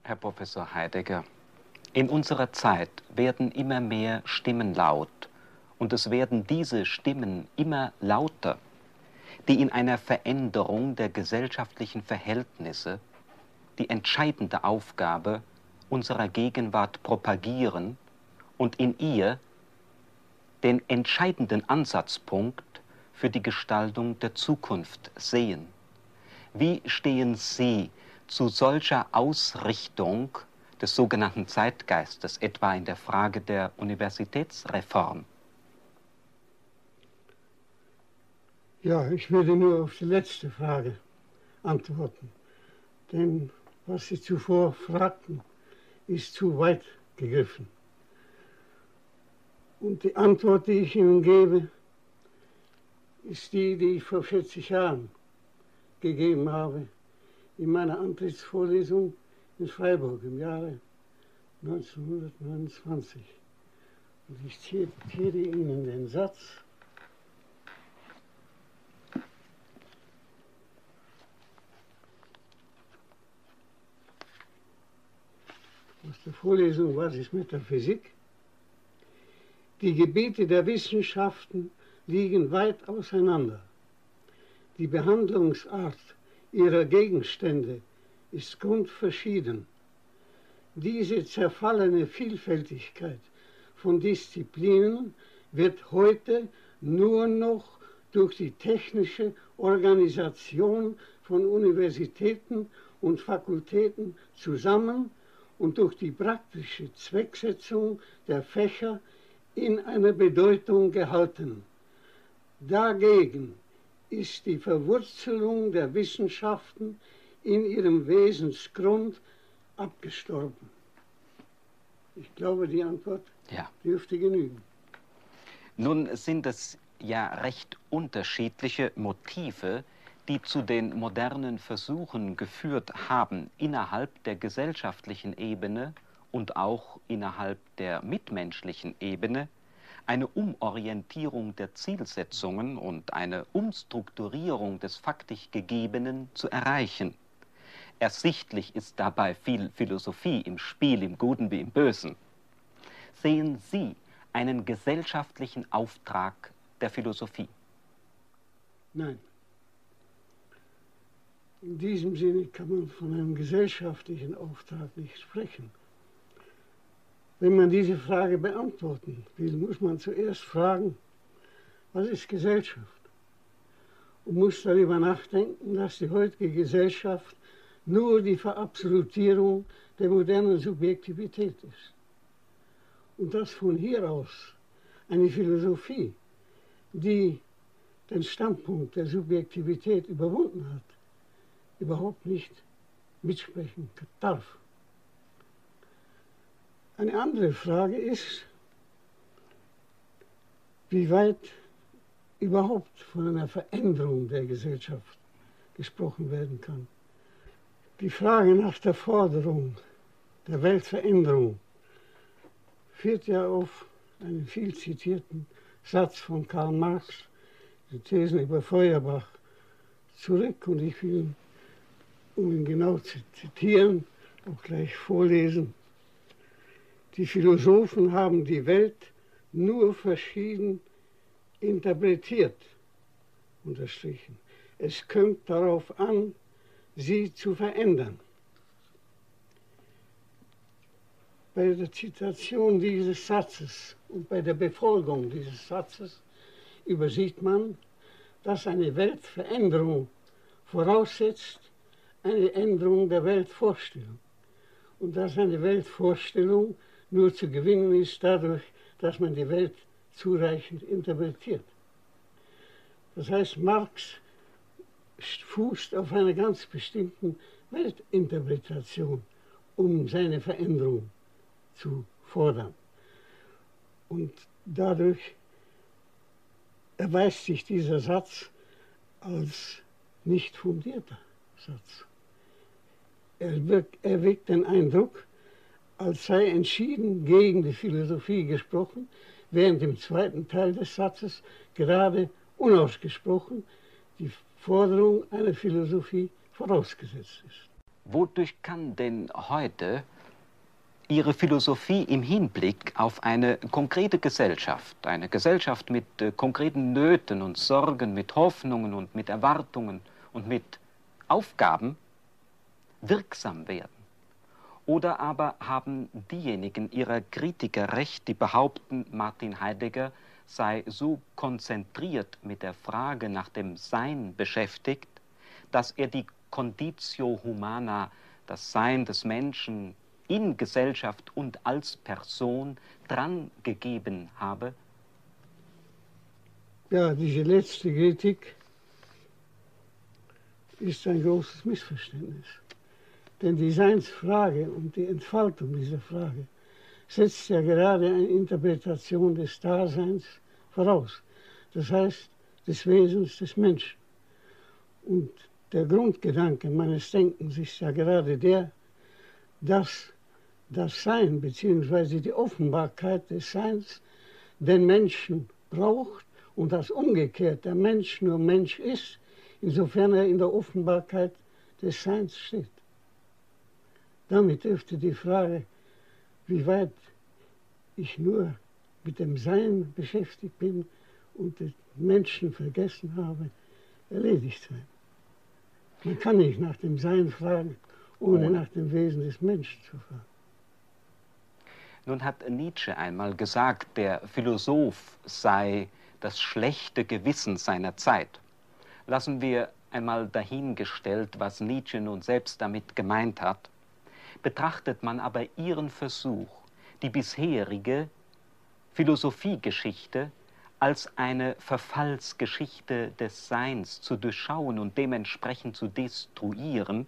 Herr Professor Heidegger, in unserer Zeit werden immer mehr Stimmen laut und es werden diese Stimmen immer lauter, die in einer Veränderung der gesellschaftlichen Verhältnisse die entscheidende Aufgabe unserer Gegenwart propagieren und in ihr den entscheidenden Ansatzpunkt für die Gestaltung der Zukunft sehen. Wie stehen Sie zu solcher Ausrichtung des sogenannten Zeitgeistes, etwa in der Frage der Universitätsreform? Ja, ich würde nur auf die letzte Frage antworten. Denn was Sie zuvor fragten, ist zu weit gegriffen. Und die Antwort, die ich Ihnen gebe, ist die, die ich vor 40 Jahren gegeben habe in meiner Antrittsvorlesung in Freiburg im Jahre 1929. Und ich zitiere Ihnen den Satz: aus der Vorlesung Was ist Metaphysik? Die Gebiete der Wissenschaften liegen weit auseinander. Die Behandlungsart ihrer Gegenstände ist grundverschieden. Diese zerfallene Vielfältigkeit von Disziplinen wird heute nur noch durch die technische Organisation von Universitäten und Fakultäten zusammen und durch die praktische Zwecksetzung der Fächer in einer Bedeutung gehalten. Dagegen ist die Verwurzelung der Wissenschaften in ihrem Wesensgrund abgestorben. Ich glaube, die Antwort dürfte genügen. Nun sind es ja recht unterschiedliche Motive, die zu den modernen Versuchen geführt haben, innerhalb der gesellschaftlichen Ebene und auch innerhalb der mitmenschlichen Ebene eine Umorientierung der Zielsetzungen und eine Umstrukturierung des faktisch Gegebenen zu erreichen. Ersichtlich ist dabei viel Philosophie im Spiel, im Guten wie im Bösen. Sehen Sie einen gesellschaftlichen Auftrag der Philosophie? Nein. In diesem Sinne kann man von einem gesellschaftlichen Auftrag nicht sprechen. Wenn man diese Frage beantworten will, muss man zuerst fragen, was ist Gesellschaft? Und muss darüber nachdenken, dass die heutige Gesellschaft nur die Verabsolutierung der modernen Subjektivität ist. Und dass von hier aus eine Philosophie, die den Standpunkt der Subjektivität überwunden hat, überhaupt nicht mitsprechen darf. Eine andere Frage ist, wie weit überhaupt von einer Veränderung der Gesellschaft gesprochen werden kann. Die Frage nach der Forderung der Weltveränderung führt ja auf einen viel zitierten Satz von Karl Marx, die Thesen über Feuerbach, zurück. Und ich will, um ihn genau zu zitieren, auch gleich vorlesen: Die Philosophen haben die Welt nur verschieden interpretiert, unterstrichen. Es kommt darauf an, sie zu verändern. Bei der Zitation dieses Satzes und bei der Befolgung dieses Satzes übersieht man, dass eine Weltveränderung voraussetzt eine Änderung der Weltvorstellung. Und dass eine Weltvorstellung nur zu gewinnen ist dadurch, dass man die Welt zureichend interpretiert. Das heißt, Marx fußt auf einer ganz bestimmten Weltinterpretation, um seine Veränderung zu fordern. Und dadurch erweist sich dieser Satz als nicht fundierter Satz. Er erweckt den Eindruck, als sei entschieden gegen die Philosophie gesprochen, während im zweiten Teil des Satzes gerade unausgesprochen die Forderung einer Philosophie vorausgesetzt ist. wodurch kann denn heute Ihre Philosophie im Hinblick auf eine konkrete Gesellschaft, eine Gesellschaft mit konkreten Nöten und Sorgen, mit Hoffnungen und mit Erwartungen und mit Aufgaben wirksam werden? Oder aber haben diejenigen Ihrer Kritiker recht, die behaupten, Martin Heidegger sei so konzentriert mit der Frage nach dem Sein beschäftigt, dass er die Conditio Humana, das Sein des Menschen in Gesellschaft und als Person drangegeben habe? Ja, diese letzte Kritik ist ein großes Missverständnis. Denn die Seinsfrage und die Entfaltung dieser Frage setzt ja gerade eine Interpretation des Daseins voraus. Das heißt, des Wesens des Menschen. Und der Grundgedanke meines Denkens ist ja gerade der, dass das Sein bzw. die Offenbarkeit des Seins den Menschen braucht und dass umgekehrt der Mensch nur Mensch ist, insofern er in der Offenbarkeit des Seins steht. Damit dürfte die Frage, wie weit ich nur mit dem Sein beschäftigt bin und den Menschen vergessen habe, erledigt sein. Man kann nicht nach dem Sein fragen, ohne nach dem Wesen des Menschen zu fragen. Nun hat Nietzsche einmal gesagt, der Philosoph sei das schlechte Gewissen seiner Zeit. Lassen wir einmal dahingestellt, was Nietzsche nun selbst damit gemeint hat. Betrachtet man aber Ihren Versuch, die bisherige Philosophiegeschichte als eine Verfallsgeschichte des Seins zu durchschauen und dementsprechend zu destruieren,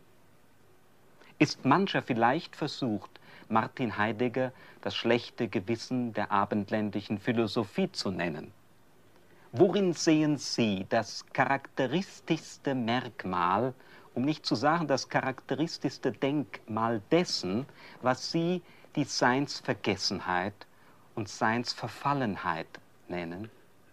ist mancher vielleicht versucht, Martin Heidegger das schlechte Gewissen der abendländischen Philosophie zu nennen. Worin sehen Sie das charakteristischste Merkmal, um nicht zu sagen das charakteristischste Denkmal dessen, was Sie die Seinsvergessenheit und Seinsverfallenheit nennen?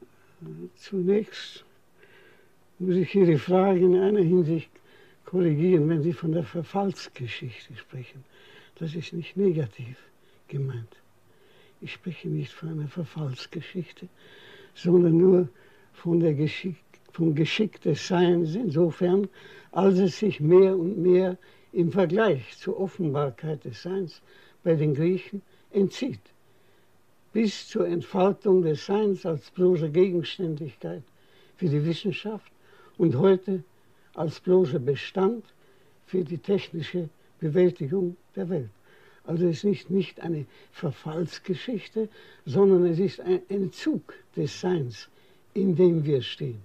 Zunächst muss ich Ihre Frage in einer Hinsicht korrigieren, wenn Sie von der Verfallsgeschichte sprechen. Das ist nicht negativ gemeint. Ich spreche nicht von einer Verfallsgeschichte, sondern nur von vom Geschick des Seins insofern, als es sich mehr und mehr im Vergleich zur Offenbarkeit des Seins bei den Griechen entzieht. Bis zur Entfaltung des Seins als bloße Gegenständlichkeit für die Wissenschaft und heute als bloßer Bestand für die technische Bewältigung der Welt. Also es ist nicht eine Verfallsgeschichte, sondern es ist ein Entzug des Seins, in dem wir stehen.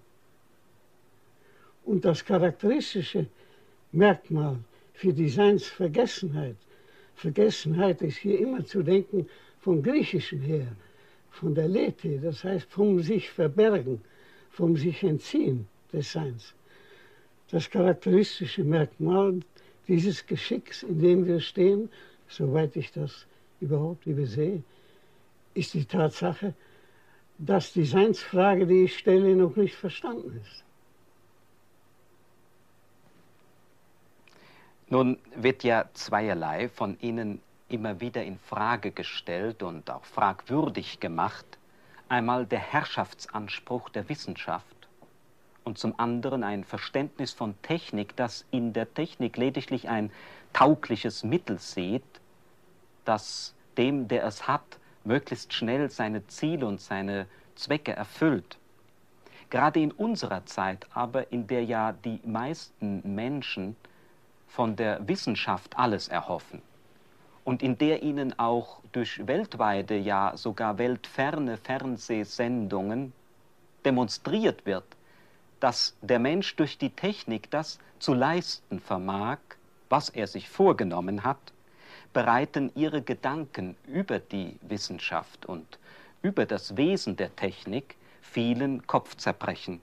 Und das charakteristische Merkmal für die Seinsvergessenheit, Vergessenheit ist hier immer zu denken vom Griechischen her, von der Lethe, das heißt vom sich verbergen, vom sich entziehen des Seins. Das charakteristische Merkmal dieses Geschicks, in dem wir stehen, soweit ich das überhaupt übersehe, ist die Tatsache, dass die Seinsfrage, die ich stelle, noch nicht verstanden ist. Nun wird ja zweierlei von Ihnen immer wieder in Frage gestellt und auch fragwürdig gemacht. Einmal der Herrschaftsanspruch der Wissenschaft und zum anderen ein Verständnis von Technik, das in der Technik lediglich ein taugliches Mittel sieht, das dem, der es hat, möglichst schnell seine Ziele und seine Zwecke erfüllt. Gerade in unserer Zeit aber, in der ja die meisten Menschen von der Wissenschaft alles erhoffen und in der ihnen auch durch weltweite, ja sogar weltferne Fernsehsendungen demonstriert wird, dass der Mensch durch die Technik das zu leisten vermag, was er sich vorgenommen hat, bereiten ihre Gedanken über die Wissenschaft und über das Wesen der Technik vielen Kopfzerbrechen.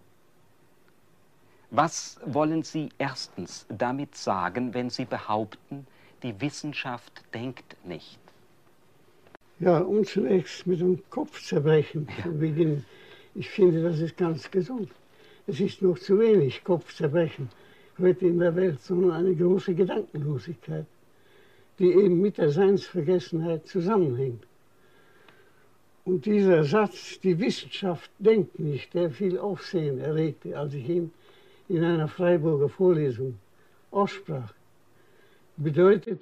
Was wollen Sie erstens damit sagen, wenn Sie behaupten, die Wissenschaft denkt nicht? Ja, um zunächst mit dem Kopfzerbrechen zu beginnen. Ich finde, das ist ganz gesund. Es ist noch zu wenig Kopfzerbrechen heute in der Welt, sondern eine große Gedankenlosigkeit, die eben mit der Seinsvergessenheit zusammenhängt. Und dieser Satz, die Wissenschaft denkt nicht, der viel Aufsehen erregte, als ich ihn in einer Freiburger Vorlesung aussprach, bedeutet,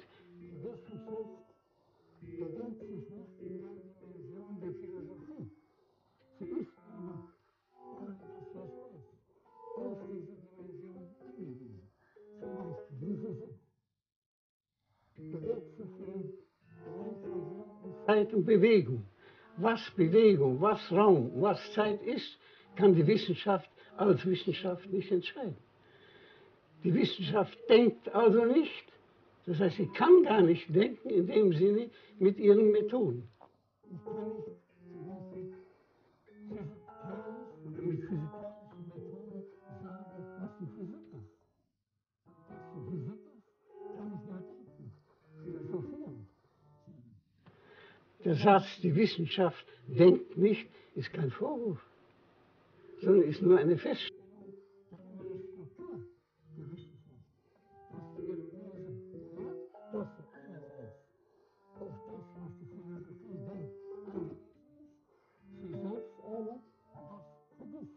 Zeit und Bewegung. Was Bewegung, was Raum, was Zeit ist, kann die Wissenschaft als Wissenschaft nicht entscheiden. Die Wissenschaft denkt also nicht. Das heißt, sie kann gar nicht denken in dem Sinne mit ihren Methoden. Ich kann nicht mit physikalischen Methoden sagen, was die Physik ist. Was die Physik ist, kann ich nur denken, philosophieren. Der Satz, die Wissenschaft denkt nicht, ist kein Vorwurf, sondern ist nur eine Feststellung der Struktur der Wissenschaft. Das zu ihrem Wesen gehört, dass sie einerseits auf das, was die Philosophie denkt, angewiesen ist, sie selbst aber das vergisst.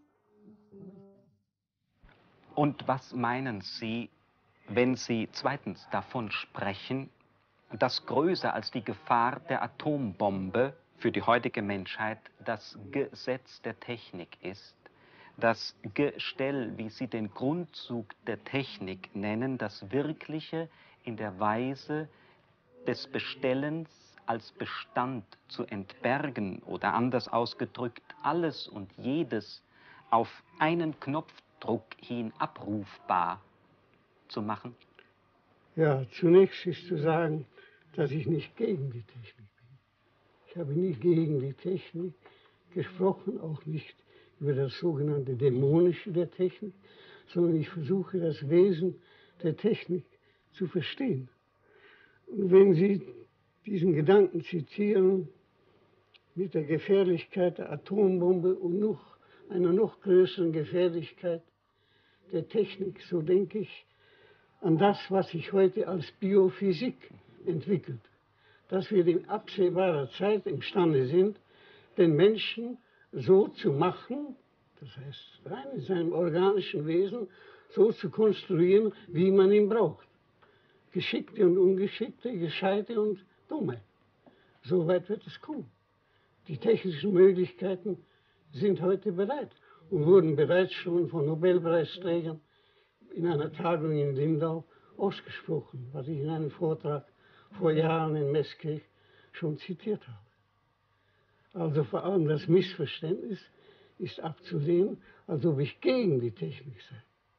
Und was meinen Sie, wenn Sie zweitens davon sprechen, dass größer als die Gefahr der Atombombe für die heutige Menschheit das Gesetz der Technik ist? Das Gestell, wie Sie den Grundzug der Technik nennen, das Wirkliche in der Weise des Bestellens als Bestand zu entbergen oder anders ausgedrückt, alles und jedes auf einen Knopfdruck hin abrufbar zu machen? Ja, zunächst ist zu sagen, dass ich nicht gegen die Technik bin. Ich habe nie gegen die Technik gesprochen, auch nicht über das sogenannte Dämonische der Technik, sondern ich versuche das Wesen der Technik zu verstehen. Und wenn Sie diesen Gedanken zitieren mit der Gefährlichkeit der Atombombe und einer noch größeren Gefährlichkeit der Technik, so denke ich an das, was sich heute als Biophysik entwickelt, dass wir in absehbarer Zeit imstande sind, den Menschen so zu machen, das heißt rein in seinem organischen Wesen, so zu konstruieren, wie man ihn braucht. Geschickte und Ungeschickte, Gescheite und Dumme. So weit wird es kommen. Die technischen Möglichkeiten sind heute bereit und wurden bereits schon von Nobelpreisträgern in einer Tagung in Lindau ausgesprochen, was ich in einem Vortrag vor Jahren in Meßkirch schon zitiert habe. Also vor allem das Missverständnis ist abzulehnen, als ob ich gegen die Technik sei.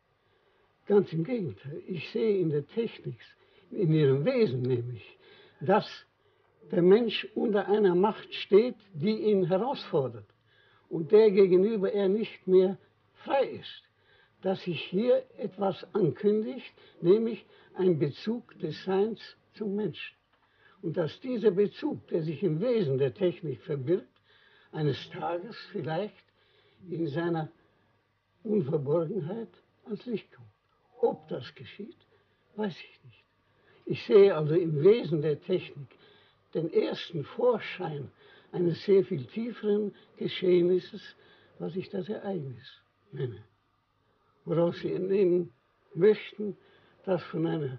Ganz im Gegenteil, ich sehe in der Technik, in ihrem Wesen nämlich, dass der Mensch unter einer Macht steht, die ihn herausfordert und der gegenüber er nicht mehr frei ist. Dass sich hier etwas ankündigt, nämlich ein Bezug des Seins zum Menschen. Und dass dieser Bezug, der sich im Wesen der Technik verbirgt, eines Tages vielleicht in seiner Unverborgenheit ans Licht kommt. Ob das geschieht, weiß ich nicht. Ich sehe also im Wesen der Technik den ersten Vorschein eines sehr viel tieferen Geschehnisses, was ich das Ereignis nenne. Woraus Sie entnehmen möchten, dass von einem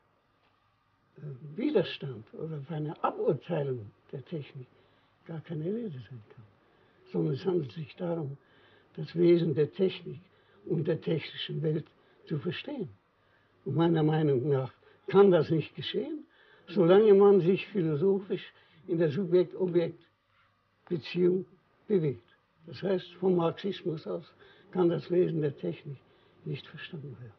Widerstand oder von einer Aburteilung der Technik gar keine Rede sein kann. Sondern es handelt sich darum, das Wesen der Technik und der technischen Welt zu verstehen. Und meiner Meinung nach kann das nicht geschehen, solange man sich philosophisch in der Subjekt-Objekt-Beziehung bewegt. Das heißt, vom Marxismus aus kann das Wesen der Technik nicht verstanden werden.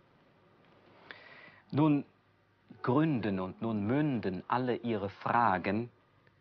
Nun gründen und nun münden alle Ihre Fragen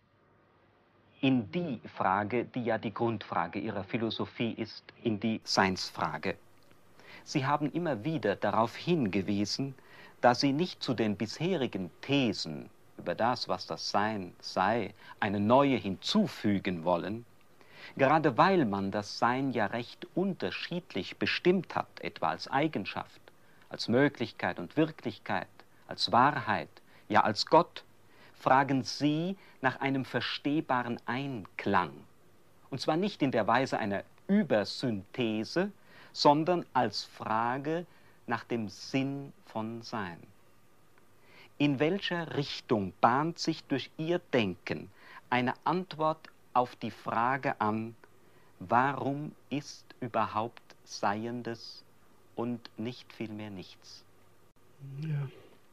in die Frage, die ja die Grundfrage Ihrer Philosophie ist, in die Seinsfrage. Sie haben immer wieder darauf hingewiesen, dass Sie nicht zu den bisherigen Thesen über das, was das Sein sei, eine neue hinzufügen wollen, gerade weil man das Sein ja recht unterschiedlich bestimmt hat, etwa als Eigenschaft, als Möglichkeit und Wirklichkeit, als Wahrheit, ja als Gott, fragen sie nach einem verstehbaren Einklang. Und zwar nicht in der Weise einer Übersynthese, sondern als Frage nach dem Sinn von Sein. In welcher Richtung bahnt sich durch ihr Denken eine Antwort auf die Frage an, warum ist überhaupt Seiendes und nicht vielmehr nichts? Ja.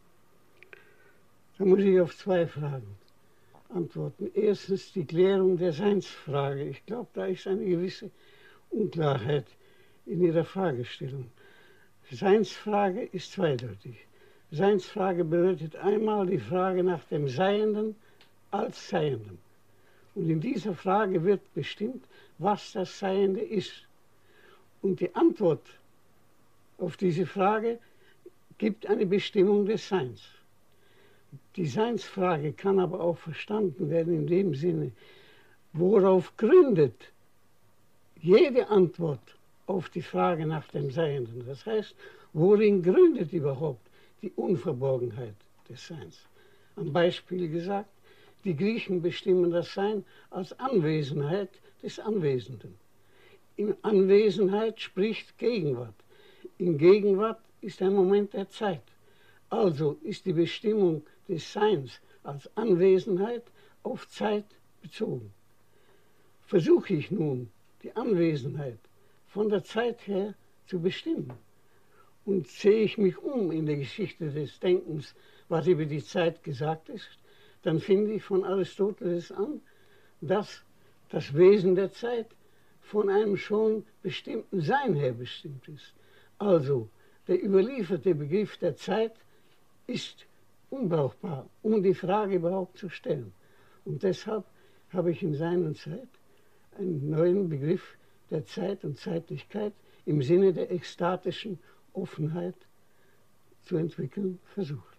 Da muss ich auf zwei Fragen antworten. Erstens die Klärung der Seinsfrage. Ich glaube, da ist eine gewisse Unklarheit in Ihrer Fragestellung. Seinsfrage ist zweideutig. Seinsfrage bedeutet einmal die Frage nach dem Seienden als Seiendem. Und in dieser Frage wird bestimmt, was das Seiende ist. Und die Antwort auf diese Frage gibt eine Bestimmung des Seins. Die Seinsfrage kann aber auch verstanden werden in dem Sinne, worauf gründet jede Antwort auf die Frage nach dem Seienden. Das heißt, worin gründet überhaupt die Unverborgenheit des Seins? Am Beispiel gesagt, die Griechen bestimmen das Sein als Anwesenheit des Anwesenden. In Anwesenheit spricht Gegenwart. In Gegenwart ist ein Moment der Zeit. Also ist die Bestimmung des Seins als Anwesenheit auf Zeit bezogen. Versuche ich nun, die Anwesenheit von der Zeit her zu bestimmen und sehe ich mich um in der Geschichte des Denkens, was über die Zeit gesagt ist, dann finde ich von Aristoteles an, dass das Wesen der Zeit von einem schon bestimmten Sein her bestimmt ist. Also der überlieferte Begriff der Zeit ist unbrauchbar, um die Frage überhaupt zu stellen. Und deshalb habe ich in Sein und Zeit einen neuen Begriff der Zeit und Zeitlichkeit im Sinne der ekstatischen Offenheit zu entwickeln versucht.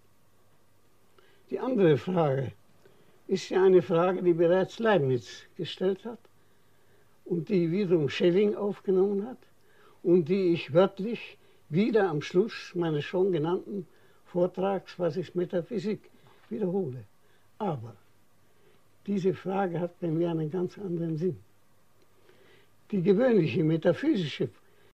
Die andere Frage ist ja eine Frage, die bereits Leibniz gestellt hat und die wiederum Schelling aufgenommen hat und die ich wörtlich wieder am Schluss meines schon genannten Vortrags, was ist Metaphysik, wiederhole. Aber diese Frage hat bei mir einen ganz anderen Sinn. Die gewöhnliche metaphysische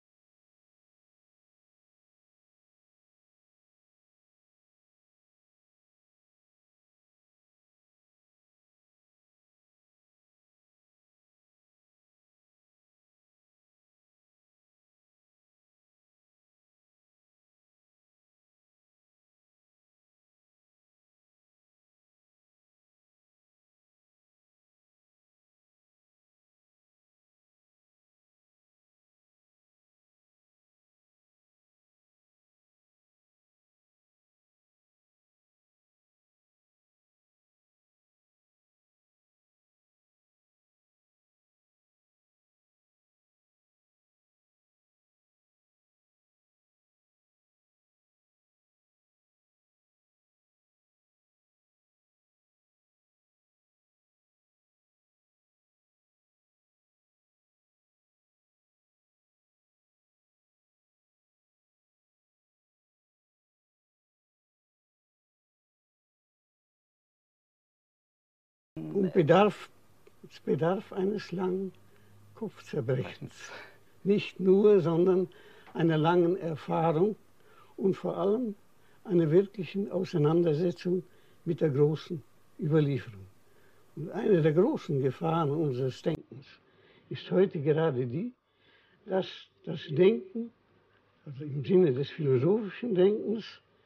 und es bedarf eines langen Kopfzerbrechens. Nicht nur, sondern einer langen Erfahrung und vor allem einer wirklichen Auseinandersetzung mit der großen Überlieferung. Und eine der großen Gefahren unseres Denkens ist heute gerade die, dass das Denken, also im Sinne des philosophischen Denkens,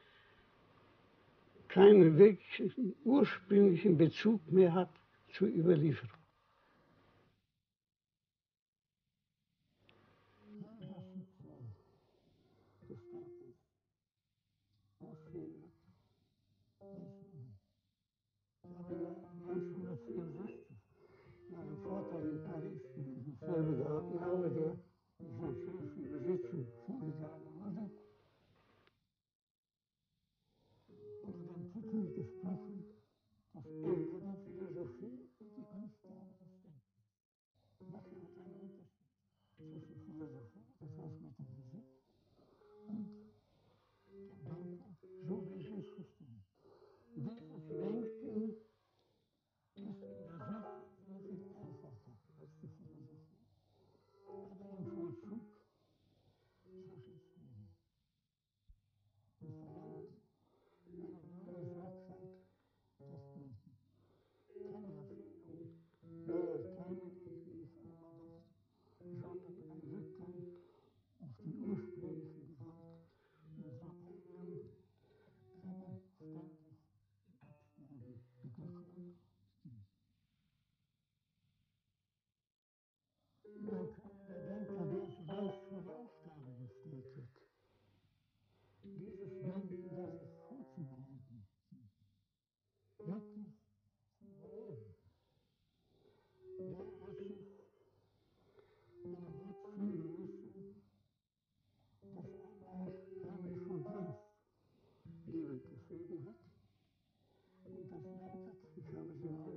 keinen wirklichen ursprünglichen Bezug mehr hat zur Überlieferung. Nach einem Vortrag in Paris selber gehalten habe, der die französische Übersetzung vorgetragen wurde, unter dem Titel gesprochen, das Ende der Philosophie und die Aufgabe des Denkens. Was ist ein Unterschied zwischen Philosophie, das heißt Metaphysik, und Hintergrund. Der Denker, der sich selbst vor die Aufgabe gestellt wird, dieses Denken, das ist vorzubereiten, wirklich zu überleben. Der wird sich einem Gott fühlen müssen, das einmal eigentlich schon längst Liebe gefunden hat und das lautet, ich habe sie mal